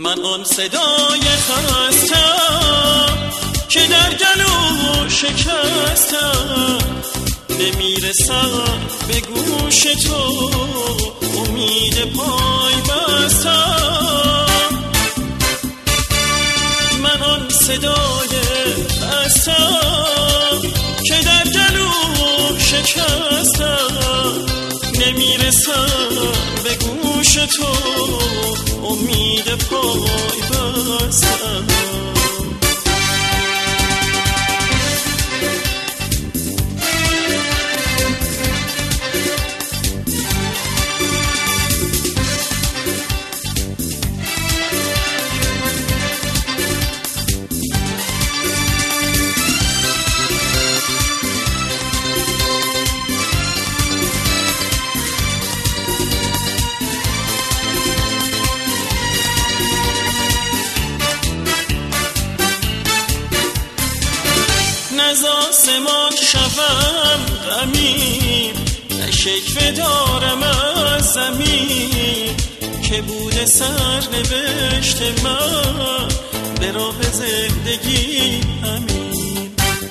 من آن صدای خستم که در گلو شکستم، نمیرسم به گوش تو، امید پای بستم. من آن صدای خستم که در گلو شکستم، نمیرسم به گوش تو، امید پای بستم. از آسمان شوم غمین، نه شکوه دارم از زمین، که بوده سرنوشت من به راه زندگی همین.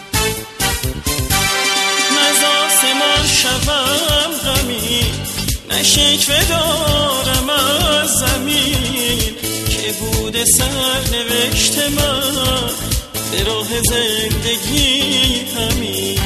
از آسمان شوم غمین، نه شکوه دارم از زمین، که بوده سرنوشت من به راه زندگی همین.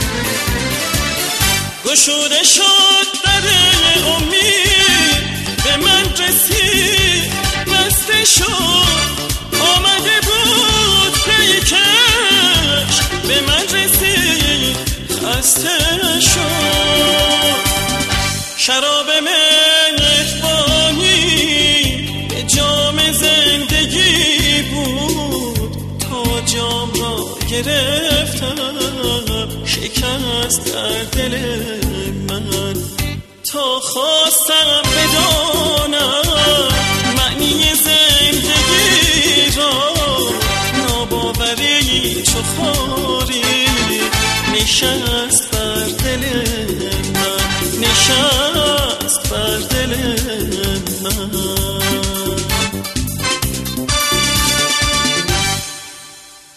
گشوده شد در امید، به من رسید بسته شد، آمده بود پیکش، به من رسید خسته شد. شراب مهربانی به جام زندگی بود، تا جام را گرفتم شکست در دل من، تا خواستم بدانم معنی زندگی را، ناباوری چو خاری نشست بر دل من، نشست بر دل من.